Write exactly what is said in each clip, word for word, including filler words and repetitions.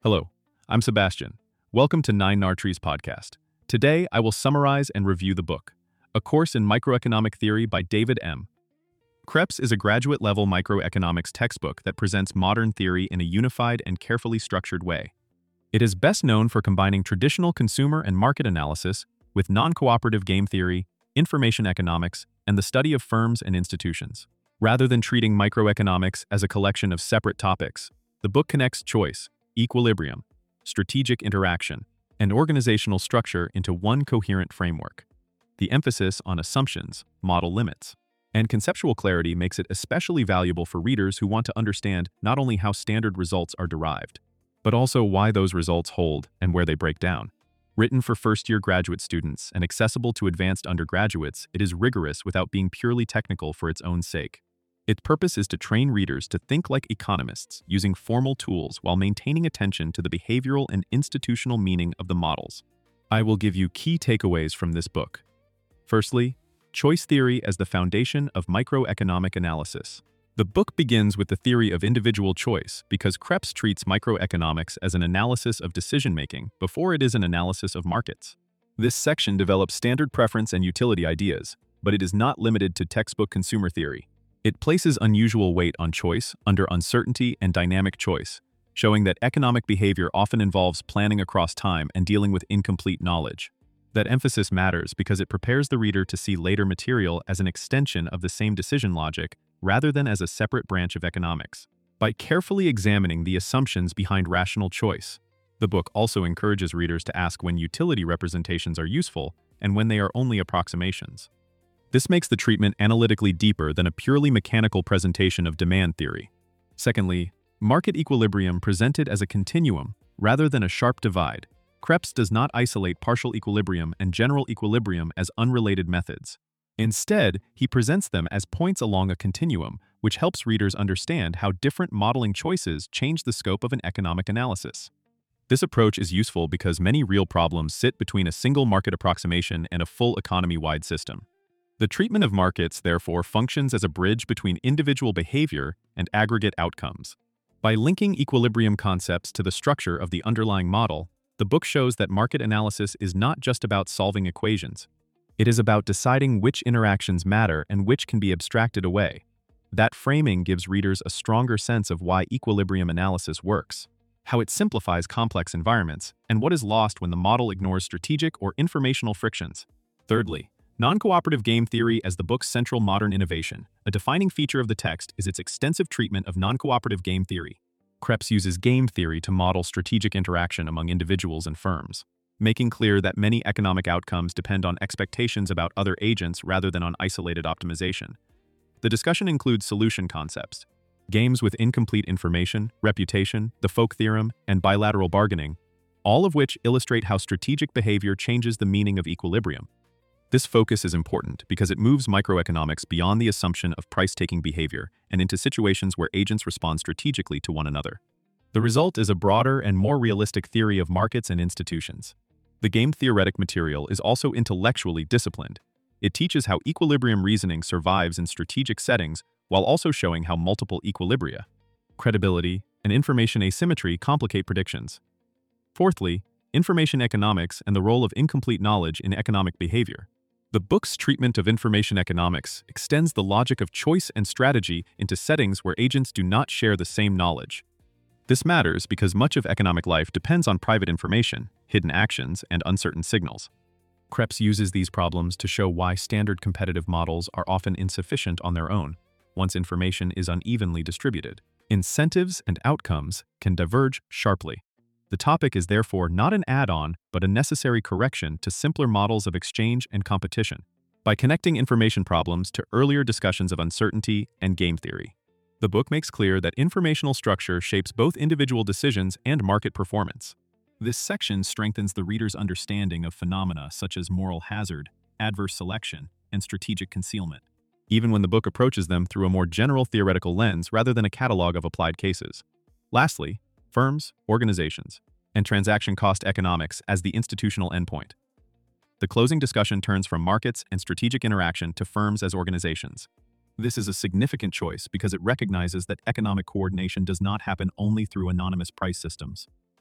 Hello, I'm Sebastian. Welcome to Nine Nartrees podcast. Today, I will summarize and review the book, A Course in Microeconomic Theory by David M. Krebs is a graduate-level microeconomics textbook that presents modern theory in a unified and carefully structured way. It is best known for combining traditional consumer and market analysis with non-cooperative game theory, information economics, and the study of firms and institutions. Rather than treating microeconomics as a collection of separate topics, the book connects choice, equilibrium, strategic interaction, and organizational structure into one coherent framework. The emphasis on assumptions, model limits, and conceptual clarity makes it especially valuable for readers who want to understand not only how standard results are derived, but also why those results hold and where they break down. Written for first-year graduate students and accessible to advanced undergraduates, it is rigorous without being purely technical for its own sake. Its purpose is to train readers to think like economists using formal tools while maintaining attention to the behavioral and institutional meaning of the models. I will give you key takeaways from this book. Firstly, choice theory as the foundation of microeconomic analysis. The book begins with the theory of individual choice because Krebs treats microeconomics as an analysis of decision-making before it is an analysis of markets. This section develops standard preference and utility ideas, but it is not limited to textbook consumer theory. It places unusual weight on choice under uncertainty and dynamic choice, showing that economic behavior often involves planning across time and dealing with incomplete knowledge. That emphasis matters because it prepares the reader to see later material as an extension of the same decision logic rather than as a separate branch of economics. By carefully examining the assumptions behind rational choice, the book also encourages readers to ask when utility representations are useful and when they are only approximations. This makes the treatment analytically deeper than a purely mechanical presentation of demand theory. Secondly, market equilibrium presented as a continuum rather than a sharp divide. Krebs does not isolate partial equilibrium and general equilibrium as unrelated methods. Instead, he presents them as points along a continuum, which helps readers understand how different modeling choices change the scope of an economic analysis. This approach is useful because many real problems sit between a single market approximation and a full economy-wide system. The treatment of markets, therefore, functions as a bridge between individual behavior and aggregate outcomes. By linking equilibrium concepts to the structure of the underlying model, the book shows that market analysis is not just about solving equations. It is about deciding which interactions matter and which can be abstracted away. That framing gives readers a stronger sense of why equilibrium analysis works, how it simplifies complex environments, and what is lost when the model ignores strategic or informational frictions. Thirdly, non-cooperative game theory as the book's central modern innovation. A defining feature of the text is its extensive treatment of non-cooperative game theory. Krebs uses game theory to model strategic interaction among individuals and firms, making clear that many economic outcomes depend on expectations about other agents rather than on isolated optimization. The discussion includes solution concepts, games with incomplete information, reputation, the Folk theorem, and bilateral bargaining, all of which illustrate how strategic behavior changes the meaning of equilibrium. This focus is important because it moves microeconomics beyond the assumption of price-taking behavior and into situations where agents respond strategically to one another. The result is a broader and more realistic theory of markets and institutions. The game theoretic material is also intellectually disciplined. It teaches how equilibrium reasoning survives in strategic settings while also showing how multiple equilibria, credibility, and information asymmetry complicate predictions. Fourthly, information economics and the role of incomplete knowledge in economic behavior. The book's treatment of information economics extends the logic of choice and strategy into settings where agents do not share the same knowledge. This matters because much of economic life depends on private information, hidden actions, and uncertain signals. Krebs uses these problems to show why standard competitive models are often insufficient on their own, once information is unevenly distributed. Incentives and outcomes can diverge sharply. The topic is therefore not an add-on, but a necessary correction to simpler models of exchange and competition. By connecting information problems to earlier discussions of uncertainty and game theory, the book makes clear that informational structure shapes both individual decisions and market performance. This section strengthens the reader's understanding of phenomena such as moral hazard, adverse selection, and strategic concealment, even when the book approaches them through a more general theoretical lens rather than a catalog of applied cases. Lastly, firms, organizations, and transaction cost economics as the institutional endpoint. The closing discussion turns from markets and strategic interaction to firms as organizations. This is a significant choice because it recognizes that economic coordination does not happen only through anonymous price systems.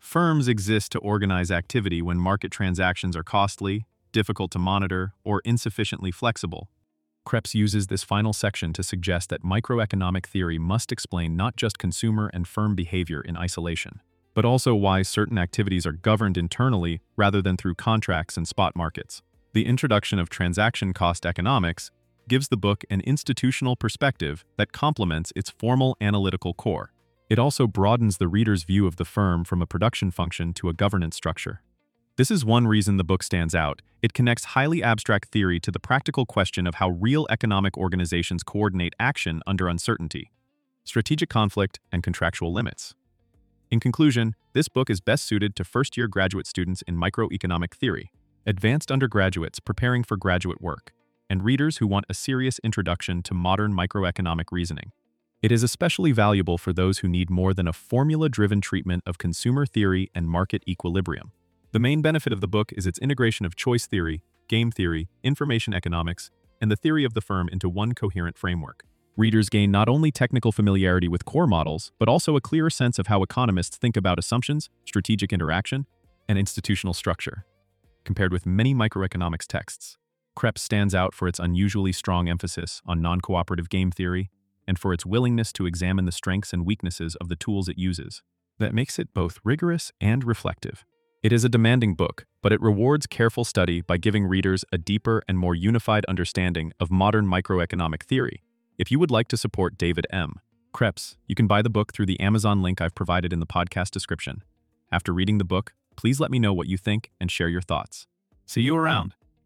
Firms exist to organize activity when market transactions are costly, difficult to monitor, or insufficiently flexible. Krebs uses this final section to suggest that microeconomic theory must explain not just consumer and firm behavior in isolation, but also why certain activities are governed internally rather than through contracts and spot markets. The introduction of transaction cost economics gives the book an institutional perspective that complements its formal analytical core. It also broadens the reader's view of the firm from a production function to a governance structure. This is one reason the book stands out. It connects highly abstract theory to the practical question of how real economic organizations coordinate action under uncertainty, strategic conflict, and contractual limits. In conclusion, this book is best suited to first-year graduate students in microeconomic theory, advanced undergraduates preparing for graduate work, and readers who want a serious introduction to modern microeconomic reasoning. It is especially valuable for those who need more than a formula-driven treatment of consumer theory and market equilibrium. The main benefit of the book is its integration of choice theory, game theory, information economics, and the theory of the firm into one coherent framework. Readers gain not only technical familiarity with core models, but also a clearer sense of how economists think about assumptions, strategic interaction, and institutional structure. Compared with many microeconomics texts, Krebs stands out for its unusually strong emphasis on non-cooperative game theory and for its willingness to examine the strengths and weaknesses of the tools it uses. That makes it both rigorous and reflective. It is a demanding book, but it rewards careful study by giving readers a deeper and more unified understanding of modern microeconomic theory. If you would like to support David M. Krebs, you can buy the book through the Amazon link I've provided in the podcast description. After reading the book, please let me know what you think and share your thoughts. See you around!